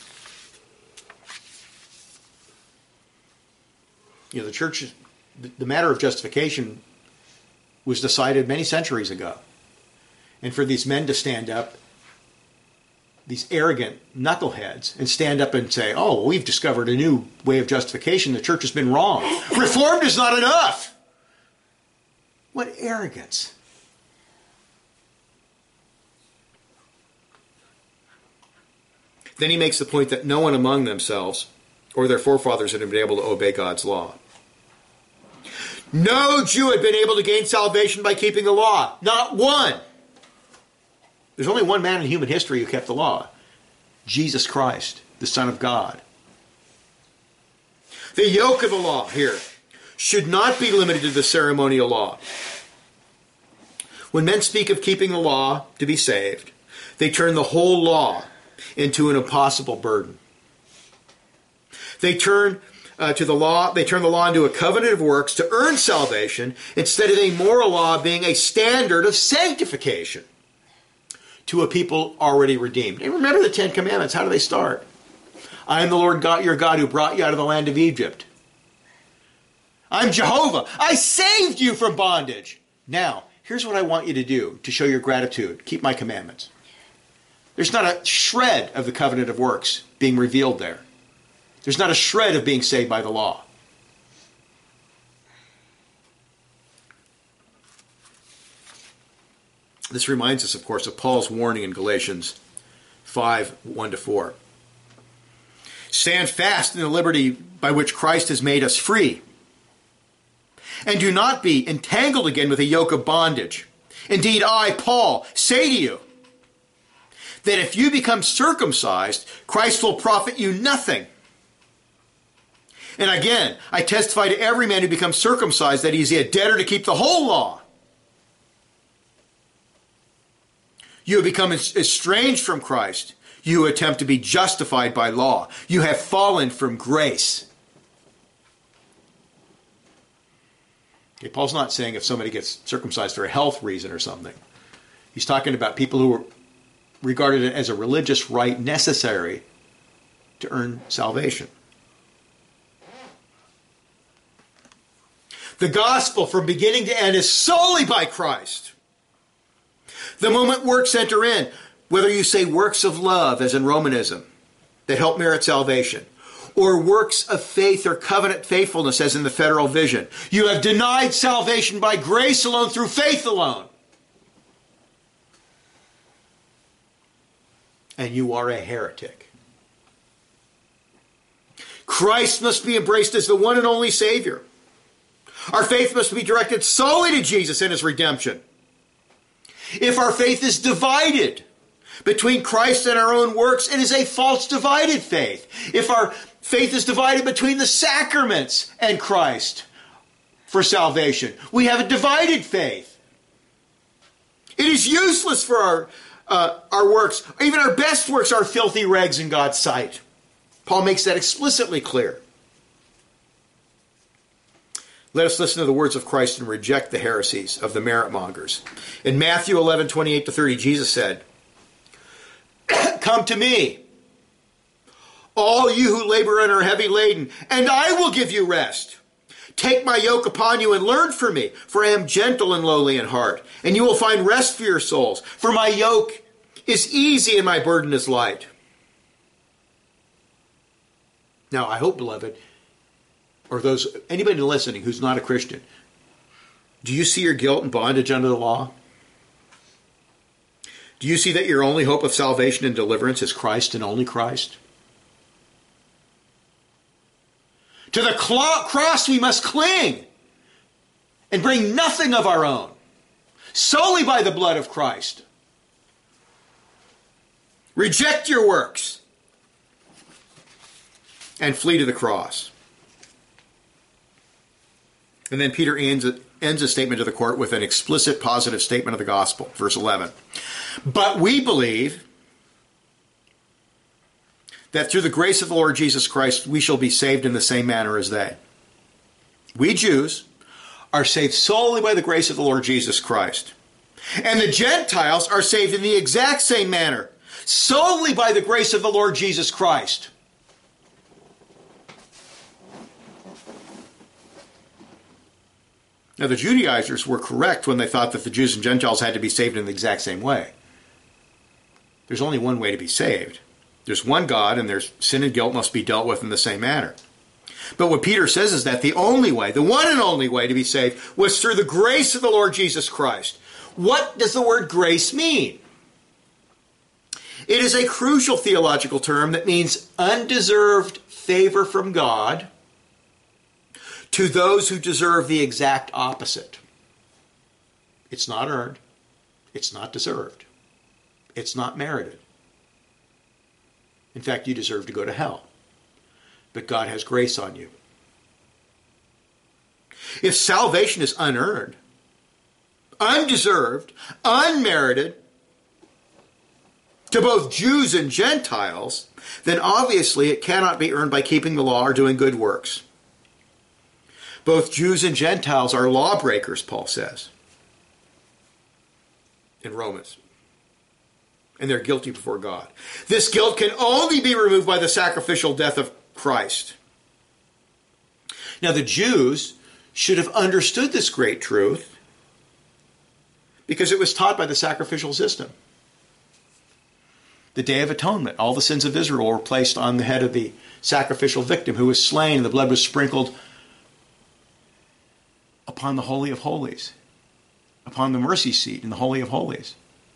The church, the matter of justification was decided many centuries ago. And for these men to stand up, these arrogant knuckleheads, and stand up and say, oh, we've discovered a new way of justification. The church has been wrong. Reformed is not enough. What arrogance. Then he makes the point that no one among themselves or their forefathers had been able to obey God's law. No Jew had been able to gain salvation by keeping the law. Not one. There's only one man in human history who kept the law. Jesus Christ, the Son of God. The yoke of the law here should not be limited to the ceremonial law. When men speak of keeping the law to be saved, they turn the whole law into an impossible burden. They turn the law into a covenant of works to earn salvation instead of a moral law being a standard of sanctification to a people already redeemed. And remember the Ten Commandments. How do they start? I am the Lord God, your God, who brought you out of the land of Egypt. I'm Jehovah. I saved you from bondage. Now, here's what I want you to do to show your gratitude. Keep my commandments. There's not a shred of the covenant of works being revealed there. There's not a shred of being saved by the law. This reminds us, of course, of Paul's warning in Galatians 5, 1-4. Stand fast in the liberty by which Christ has made us free. And do not be entangled again with a yoke of bondage. Indeed, I, Paul, say to you that if you become circumcised, Christ will profit you nothing. And again, I testify to every man who becomes circumcised that he is a debtor to keep the whole law. You have become estranged from Christ. You attempt to be justified by law. You have fallen from grace. Okay, Paul's not saying if somebody gets circumcised for a health reason or something. He's talking about people who are regarded as a religious rite necessary to earn salvation. The gospel from beginning to end is solely by Christ. The moment works enter in, whether you say works of love, as in Romanism, that help merit salvation, or works of faith or covenant faithfulness, as in the Federal Vision, you have denied salvation by grace alone, through faith alone. And you are a heretic. Christ must be embraced as the one and only Savior. Our faith must be directed solely to Jesus and his redemption. If our faith is divided between Christ and our own works, it is a false divided faith. If our faith is divided between the sacraments and Christ for salvation, we have a divided faith. It is useless for our works. Even our best works are filthy rags in God's sight. Paul makes that explicitly clear. Let us listen to the words of Christ and reject the heresies of the merit mongers. In Matthew 11:28-30, Jesus said, "Come to me, all you who labor and are heavy laden, and I will give you rest. Take my yoke upon you and learn from me, for I am gentle and lowly in heart, and you will find rest for your souls. For my yoke is easy and my burden is light." Now, I hope, beloved, or anybody listening who's not a Christian, do you see your guilt and bondage under the law? Do you see that your only hope of salvation and deliverance is Christ and only Christ? To the cross we must cling and bring nothing of our own, solely by the blood of Christ. Reject your works and flee to the cross. And then Peter ends a statement to the court with an explicit positive statement of the gospel. Verse 11. "But we believe that through the grace of the Lord Jesus Christ, we shall be saved in the same manner as they." We Jews are saved solely by the grace of the Lord Jesus Christ. And the Gentiles are saved in the exact same manner, solely by the grace of the Lord Jesus Christ. Now, the Judaizers were correct when they thought that the Jews and Gentiles had to be saved in the exact same way. There's only one way to be saved. There's one God, and their sin and guilt must be dealt with in the same manner. But what Peter says is that the only way, the one and only way to be saved was through the grace of the Lord Jesus Christ. What does the word grace mean? It is a crucial theological term that means undeserved favor from God to those who deserve the exact opposite. It's not earned. It's not deserved. It's not merited. In fact, you deserve to go to hell. But God has grace on you. If salvation is unearned, undeserved, unmerited, to both Jews and Gentiles, then obviously it cannot be earned by keeping the law or doing good works. Both Jews and Gentiles are lawbreakers, Paul says in Romans. And they're guilty before God. This guilt can only be removed by the sacrificial death of Christ. Now, the Jews should have understood this great truth because it was taught by the sacrificial system. The Day of Atonement, all the sins of Israel were placed on the head of the sacrificial victim who was slain, and the blood was sprinkled upon the Holy of Holies, upon the mercy seat in the Holy of Holies.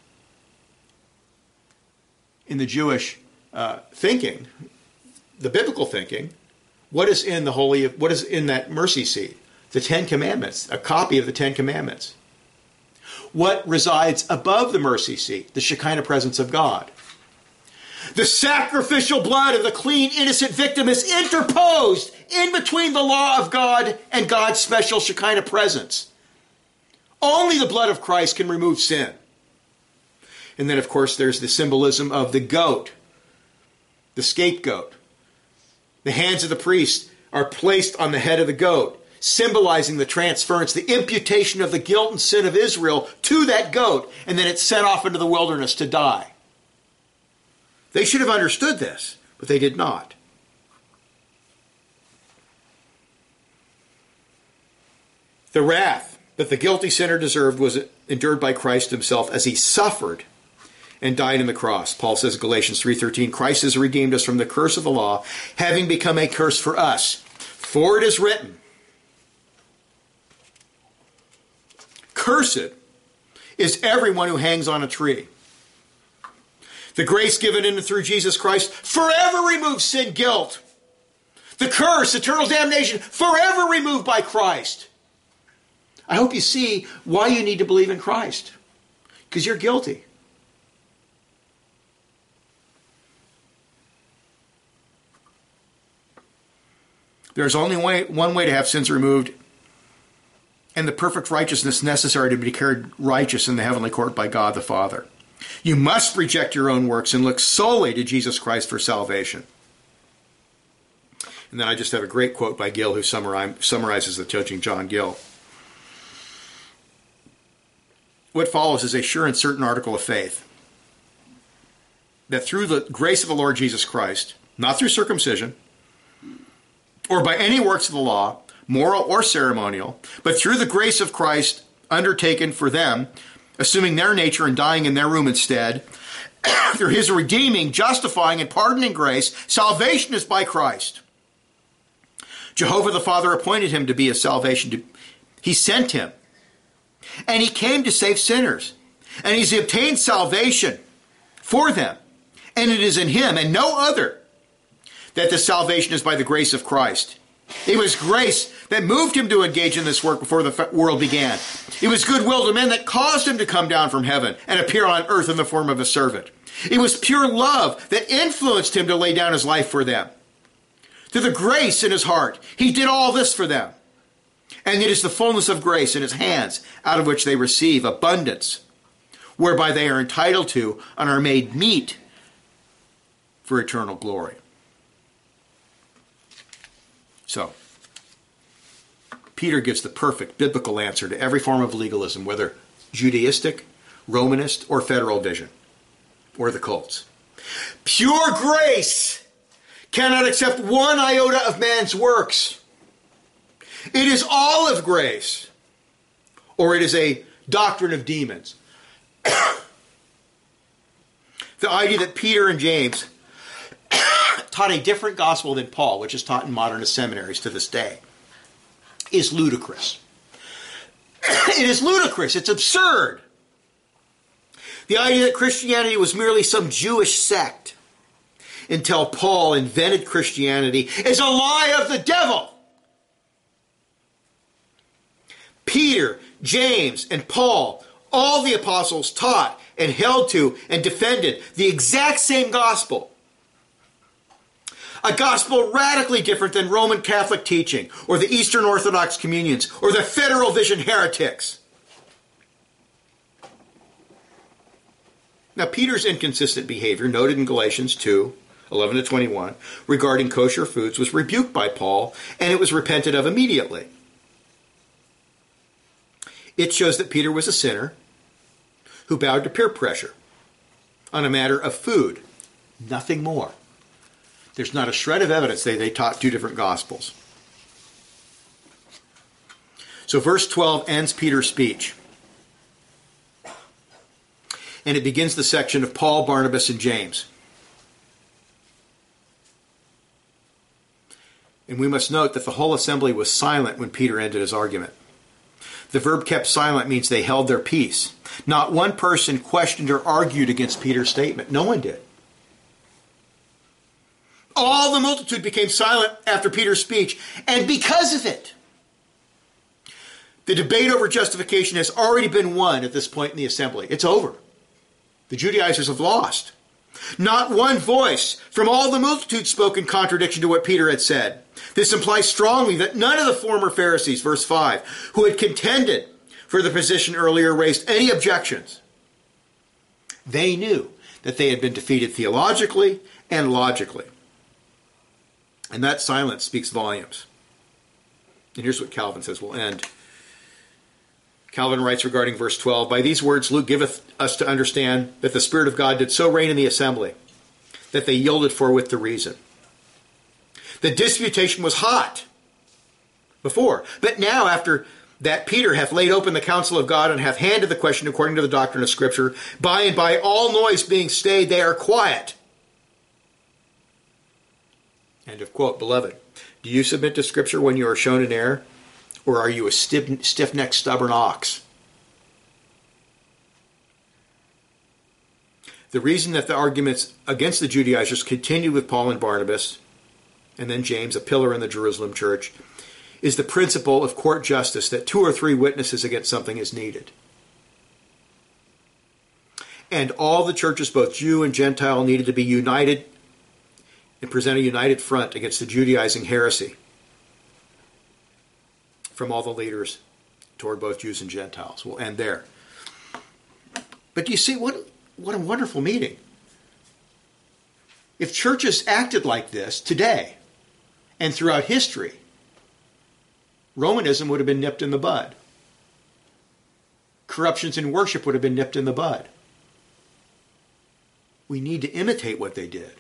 In the Jewish thinking, the biblical thinking, what is in that mercy seat? The Ten Commandments, a copy of the Ten Commandments. What resides above the mercy seat? The Shekinah presence of God. The sacrificial blood of the clean, innocent victim is interposed in between the law of God and God's special Shekinah presence. Only the blood of Christ can remove sin. And then, of course, there's the symbolism of the goat, the scapegoat. The hands of the priest are placed on the head of the goat, symbolizing the transference, the imputation of the guilt and sin of Israel to that goat, and then it's sent off into the wilderness to die. They should have understood this, but they did not. The wrath that the guilty sinner deserved was endured by Christ himself as he suffered and died on the cross. Paul says in Galatians 3:13, Christ has redeemed us from the curse of the law, having become a curse for us. For it is written, cursed is everyone who hangs on a tree. The grace given in and through Jesus Christ forever removes sin guilt. The curse, eternal damnation, forever removed by Christ. I hope you see why you need to believe in Christ. Because you're guilty. There's only one way to have sins removed and the perfect righteousness necessary to be declared righteous in the heavenly court by God the Father. You must reject your own works and look solely to Jesus Christ for salvation. And then I just have a great quote by Gill who summarizes the teaching, John Gill. What follows is a sure and certain article of faith that through the grace of the Lord Jesus Christ, not through circumcision, or by any works of the law, moral or ceremonial, but through the grace of Christ undertaken for them, assuming their nature and dying in their room instead, through his redeeming, justifying, and pardoning grace, salvation is by Christ. Jehovah the Father appointed him to be a salvation. He sent him. And he came to save sinners. And he's obtained salvation for them. And it is in him and no other that the salvation is by the grace of Christ. It was grace that moved him to engage in this work before the world began. It was goodwill to men that caused him to come down from heaven and appear on earth in the form of a servant. It was pure love that influenced him to lay down his life for them. Through the grace in his heart, he did all this for them. And it is the fullness of grace in his hands, out of which they receive abundance, whereby they are entitled to and are made meet for eternal glory. So, Peter gives the perfect biblical answer to every form of legalism, whether Judaistic, Romanist, or federal vision, or the cults. Pure grace cannot accept one iota of man's works. It is all of grace, or it is a doctrine of demons. The idea that Peter and James taught a different gospel than Paul, which is taught in modernist seminaries to this day, is ludicrous. It is ludicrous. It's absurd. The idea that Christianity was merely some Jewish sect until Paul invented Christianity is a lie of the devil. Peter, James, and Paul, all the apostles taught and held to and defended the exact same gospel. A gospel radically different than Roman Catholic teaching, or the Eastern Orthodox communions, or the Federal Vision heretics. Now, Peter's inconsistent behavior, noted in Galatians 2:11-21, regarding kosher foods, was rebuked by Paul, and it was repented of immediately. It shows that Peter was a sinner who bowed to peer pressure on a matter of food, nothing more. There's not a shred of evidence they taught two different gospels. So verse 12 ends Peter's speech. And it begins the section of Paul, Barnabas, and James. And we must note that the whole assembly was silent when Peter ended his argument. The verb kept silent means they held their peace. Not one person questioned or argued against Peter's statement. No one did. All the multitude became silent after Peter's speech, and because of it, the debate over justification has already been won at this point in the assembly. It's over. The Judaizers have lost. Not one voice from all the multitude spoke in contradiction to what Peter had said. This implies strongly that none of the former Pharisees, verse 5, who had contended for the position earlier, raised any objections. They knew that they had been defeated theologically and logically. And that silence speaks volumes. And here's what Calvin says. We'll end. Calvin writes regarding verse 12, "By these words Luke giveth us to understand that the Spirit of God did so reign in the assembly, that they yielded forthwith to reason. The disputation was hot before, but now after that Peter hath laid open the counsel of God and hath handed the question according to the doctrine of Scripture, by and by all noise being stayed, they are quiet." End of quote. Beloved, do you submit to Scripture when you are shown an error? Or are you a stiff-necked, stubborn ox? The reason that the arguments against the Judaizers continued with Paul and Barnabas and then James, a pillar in the Jerusalem church, is the principle of court justice that 2 or 3 witnesses against something is needed. And all the churches, both Jew and Gentile, needed to be united and present a united front against the Judaizing heresy from all the leaders toward both Jews and Gentiles. We'll end there. But do you see what a wonderful meeting? If churches acted like this today and throughout history, Romanism would have been nipped in the bud. Corruptions in worship would have been nipped in the bud. We need to imitate what they did.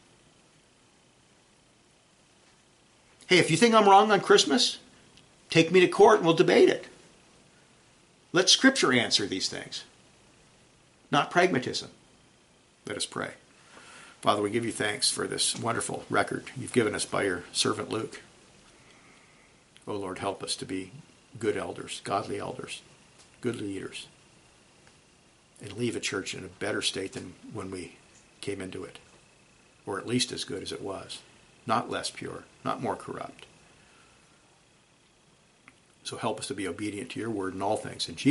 Hey, if you think I'm wrong on Christmas, take me to court and we'll debate it. Let Scripture answer these things, not pragmatism. Let us pray. Father, we give you thanks for this wonderful record you've given us by your servant Luke. Oh Lord, help us to be good elders, godly elders, good leaders, and leave a church in a better state than when we came into it, or at least as good as it was, not less pure, not more corrupt. So help us to be obedient to your word in all things. In Jesus'